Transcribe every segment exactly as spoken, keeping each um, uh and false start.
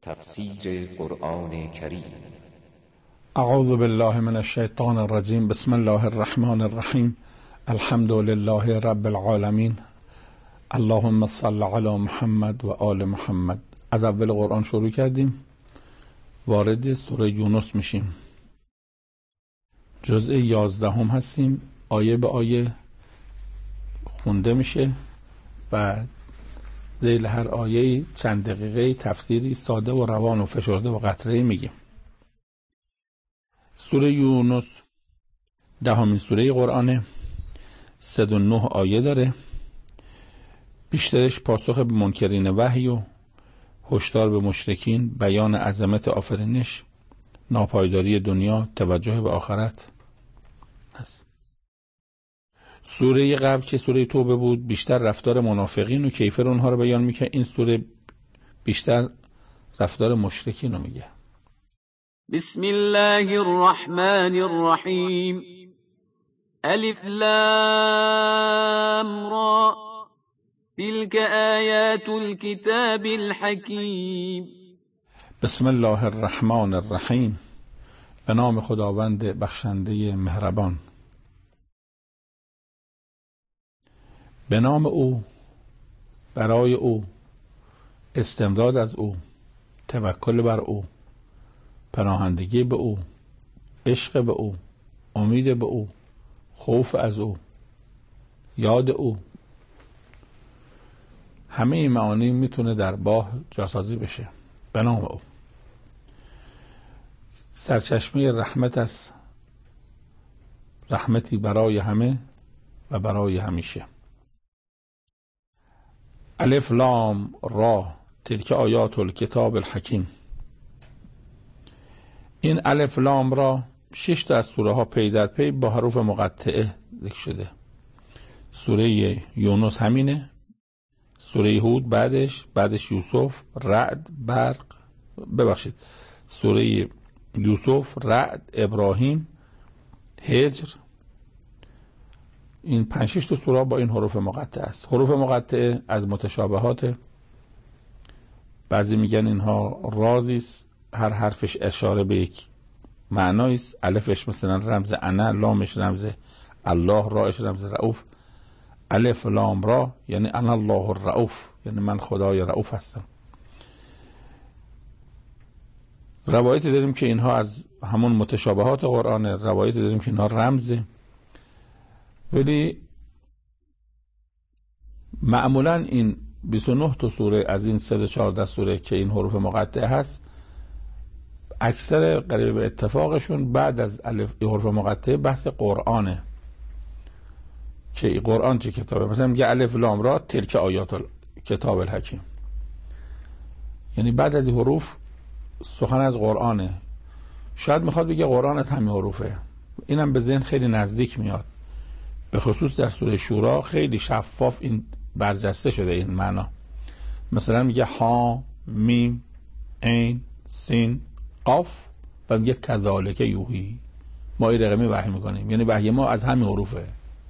تفسیر قرآن کریم. اعوذ بالله من الشیطان الرجیم. بسم الله الرحمن الرحیم. الحمد لله رب العالمین. اللهم صل علی محمد و آل محمد. از اول قرآن شروع کردیم، وارد سوره یونس میشیم. جزء یازدهم هستیم. آیه به آیه خونده میشه و ذیل هر آیه چند دقیقه تفسیری ساده و روان و فشرده و قطره میگیم. سوره یونس دهمین سوره قرآنه، صد و نه آیه داره. بیشترش پاسخ به منکرین وحی و هشدار به مشرکین، بیان عظمت آفرینش، ناپایداری دنیا، توجه به آخرت هست. سوره قبل که سوره توبه بود، بیشتر رفتار منافقین و کیفر اونها رو بیان میکنه. این سوره بیشتر رفتار مشرکین رو میگه. بسم الله الرحمن الرحیم. الف لام را تلك آیات الكتاب الحکیم. بسم الله الرحمن الرحیم. به نام خداوند بخشنده مهربان. به نام او، برای او، استمداد از او، توکل بر او، پناهندگی به او، عشق به او، امید به او، خوف از او، یاد او. همه این معانی میتونه در باه جاسازی بشه. به نام او، سرچشمه رحمت است، رحمتی برای همه و برای همیشه. الف لام را تلک آیات الکتاب الحکیم. این الف لام را شش تا از سوره ها پی در پی با حروف مقطعه ذکر شده. سوره یونس همینه، سوره هود بعدش، بعدش یوسف، رعد، برق، ببخشید سوره یوسف، رعد، ابراهیم، هجر. این پنج شش تا سوره با این حروف مقطعه است. حروف مقطعه از متشابهات، بعضی میگن اینها رازی است، هر حرفش اشاره به یک معنایی است. الفش مثلا رمز انا، لامش رمز الله، راش رمز رؤوف. الف لام را یعنی انا الله الرؤوف، یعنی من خدای رؤوف هستم. روایتی داریم که اینها از همون متشابهات قرآن، روایتی داریم که اینها رمزه، ولی معمولا این بیست و نه تا سوره از این صد و چهارده سوره که این حروف مقطعه هست، اکثر قریب به اتفاقشون بعد از الف حروف مقطعه بحث قرآنه، که قرآن چه کتابه. مثلا میگه الف لام را تلک آیات کتاب الحکیم، یعنی بعد از این حروف سخن از قرآنه. شاید میخواد بگه قرآن از همین حروفه. اینم به ذهن خیلی نزدیک میاد، به خصوص در سوره شورا خیلی شفاف این برجسته شده این معنا. مثلا میگه ها میم عین سین قاف و میگه کذالک یوحی، ما این رقمی وحی میکنیم، یعنی وحی ما از همین حروفه.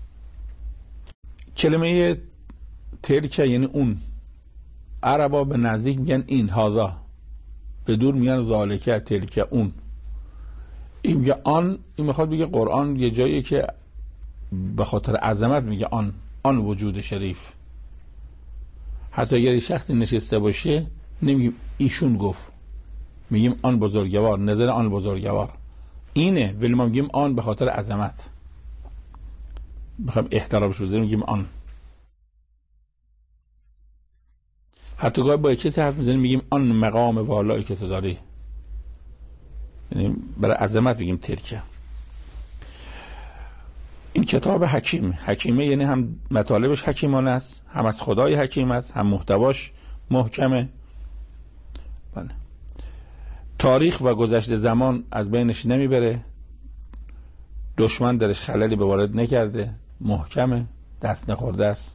کلمه تلک یعنی اون، عربا به نزدیک میگن این، هازا، به دور میگن ذالک، تلک اون. این میگه آن، این میخواد بگه قرآن یه جایی که به خاطر عظمت میگه آن، آن وجود شریف. حتی اگر شخصی نشسته باشه نمیگیم ایشون گفت، میگیم آن بزرگوار، نظر آن بزرگوار اینه، ولی ما میگیم آن به خاطر عظمت، بخوام احترامش بذاریم میگیم آن. حتی گاهی با کسی حرف میزنیم میگیم آن مقام والایی که تو داری، یعنی برای عظمت میگیم تلکه. این کتاب حکیم، حکیمه یعنی هم مطالبش حکیمانه است، هم از خدای حکیم است، هم محتواش محکمه. بله. تاریخ و گذشته زمان از بینش نمیبره، دشمن درش خللی به وارد نکرده، محکمه، دست نخورده است.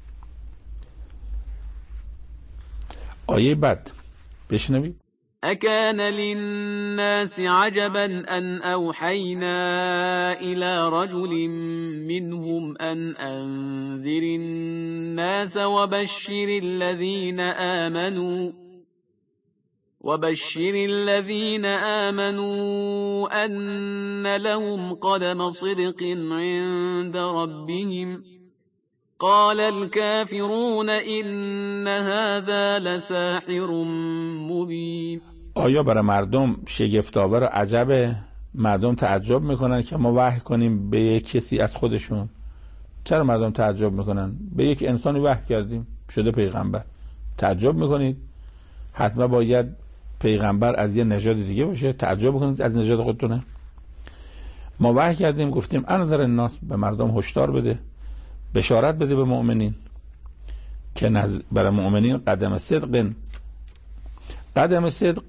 آیه بعد بشنوید. اکان للناس عجبا ان اوحینا الى رجل منهم ان انذر الناس وبشر الذين آمنوا وبشر الذين آمنوا أن لهم قدم صدق عند ربهم قال الكافرون إن هذا لساحر مبين. آیا برای مردم شگفت‌آور و عجبه؟ مردم تعجب میکنن که ما وحی کنیم به یک کسی از خودشون؟ چرا مردم تعجب میکنن؟ به یک انسانی وحی کردیم شده پیغمبر. تعجب میکنید؟ حتما باید پیغمبر از یه نژاد دیگه باشه. تعجب میکنید از نژاد خودتونه؟ ما وحی کردیم گفتیم انذر الناس، به مردم هشدار بده، بشارت بده به مؤمنین که نز... برای مؤمنین قدم صدق. قدم صدق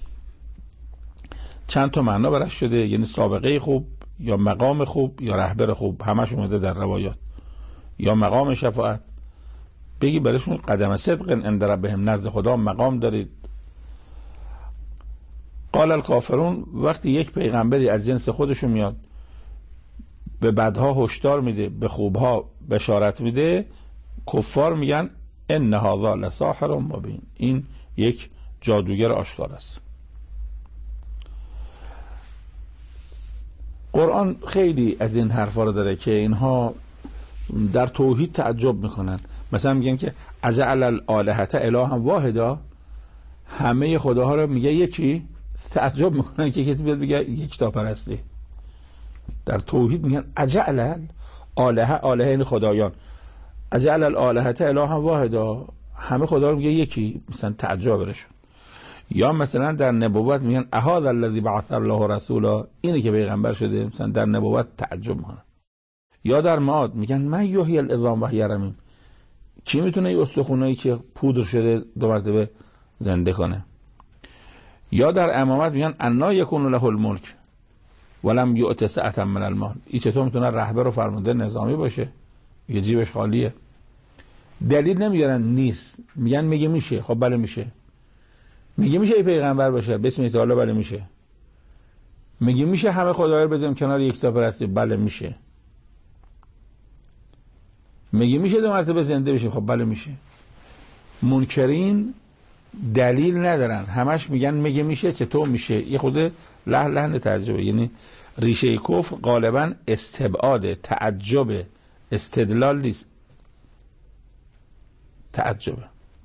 چند تا معنا برش شده، یعنی سابقه خوب یا مقام خوب یا رهبر خوب، همش اومده در روایات، یا مقام شفاعت. بگی برایشون قدم صدق عند ربهم، نزد خدا مقام دارید. قال الکافرون، وقتی یک پیغمبری از جنس خودشون میاد به بدها هشدار میده، به خوبها بشارت میده، کفار میگن ان هذا لساحر مبین، این یک جادوگر آشکار است. قرآن خیلی از این حرفا رو داره که اینها در توحید تعجب میکنن. مثلا میگن که اجعل الالهه الها واحدا، همه خداها رو میگه یکی. تعجب میکنن که کسی بیاد بگه یک تا پرستی. در توحید میگن اجعل الالهه، الهه این خدایان، اجعل الالهه الها واحدا، همه خدا رو میگه یکی، مثلا تعجب برشون. یا مثلا در نبوت میگن اهذا الذی بعث الله رسولا، اینی که پیغمبر شده، مثلا در نبوت تعجب میکنن. یا در معاد میگن من یحیی العظام و هی رمیم، کی میتونه این استخونایی که پودر شده دو مرتبه زنده کنه. یا در امامت میگن انا یکون له الملک ولم یؤت سعة من المال، این چطور میتونه رهبر و فرمانده نظامی باشه، یه جیبش خالیه. دلیل نمیارن نیست، میگن میگه میشه. خب بله میشه. میگه میشه ای پیغمبر باشه، بسم الله تعالی، بله میشه. میگه میشه همه خدایا رو بذاریم کنار یکتا پرستی، بله میشه. میگه میشه دو مرتبه زنده بشه، خب بله میشه. منکرین دلیل ندارن، همش میگن میگه میشه، چطور میشه. یه خود له لحن تعجبه، یعنی ریشه کفر غالبا استبعاد، تعجب، استدلال نیست، تعجبه.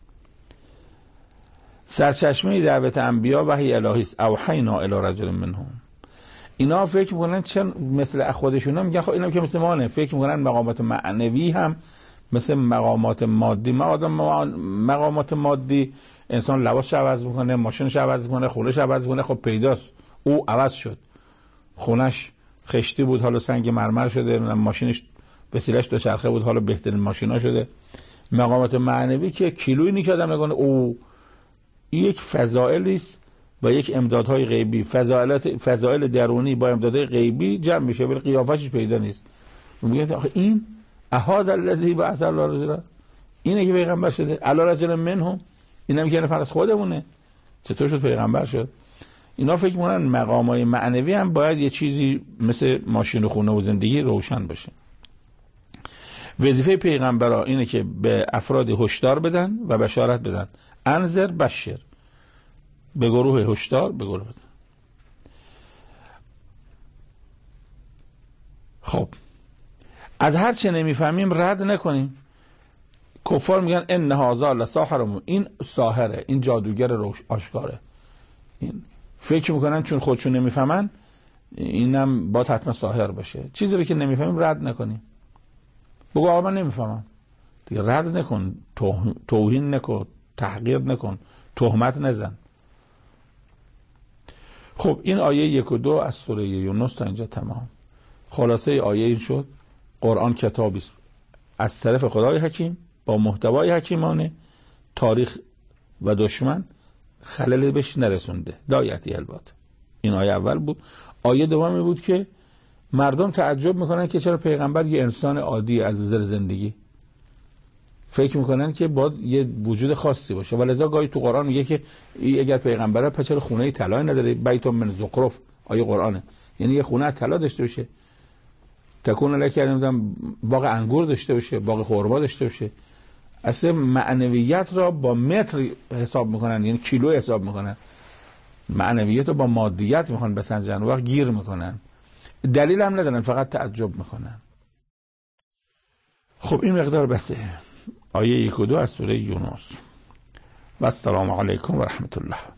سرچشمه دعوت انبیا وحی الهی است، اوحینا الی رجل منهم. اینا فکر میکنن چون مثل خودشون میگن خب اینا که مثل ما نه، فکر میکنن مقامات معنوی هم مثل مقامات مادی. مقامات مادی انسان لباسش عوض میکنه، ماشینش عوض میکنه، خونه‌ش عوض میکنه، خب پیداست او عوض شد. خونش خشتی بود حالا سنگ مرمر شده، ماشینش وسیله‌اش دوچرخه بود حالا بهترین ماشینا شده. مقامات معنوی که کیلویی نیکادم نکنه، او یک فضائلی است و یک امدادهای غیبی. فضائلات فضائل درونی با امدادهای غیبی جمع میشه، ولی قیافش پیدا نیست. میگه آخه این اهذا الذی بعث الله رسولا، اینه که پیغمبر شده، علی رجل منهم، اینا میگن فرض خودمونه، چطور شد پیغمبر شد؟ اینا فکر میکنن مقامای معنوی هم باید یه چیزی مثل ماشین و خونه و زندگی روشن باشه. وظیفه پیغمبرا اینه که به افراد هشدار بدن و بشارت بدن. انذر بشر، به گروه هشدار، به گروه بدن. خب از هر چه نمیفهمیم رد نکنیم. کفار میگن ان هذا لساحر، این ساحره، این جادوگر روش آشکاره. این فکر میکنن چون خودشون نمیفهمن اینم باید حتما ساحر باشه. چیزی رو که نمیفهمیم رد نکنیم. بگو آقا من نمیفهمم دیگه، رد نکن، توهین نکن، تحقیر نکن، تهمت نزن. خب این آیه یک و دو از سوره یونس تا اینجا تمام. خلاصه آیه این شد قرآن کتابی است از طرف خدای حکیم با محتوای حکیمانه، تاریخ و دشمن خلل بهش نرسونده. لا یأتی الباطل. این آیه اول بود. آیه دومی بود که مردم تعجب میکنن که چرا پیغمبر یه انسان عادی از نظر زندگی، فکر میکنن که باید یه وجود خاصی باشه. ولذا گاهی تو قرآن میگه که اگر پیغمبره پس چرا خونه طلا نداره؟ بیت من زخرف، آیه قرآنه، یعنی یه خونه طلا داشته باشه، تکون لک نمیدونم باغ انگور داشته باشه، باغ خرما داشته باشه. اصلا معنویت را با متر حساب میکنن، یعنی کیلو حساب میکنن. معنویت رو با مادیت میخوان بسنجن و گیر میکنن، دلیل هم ندارن، فقط تعجب میکنن. خب این مقدار بسه. آیه یک و دو از سوره یونس. و السلام علیکم و رحمت الله.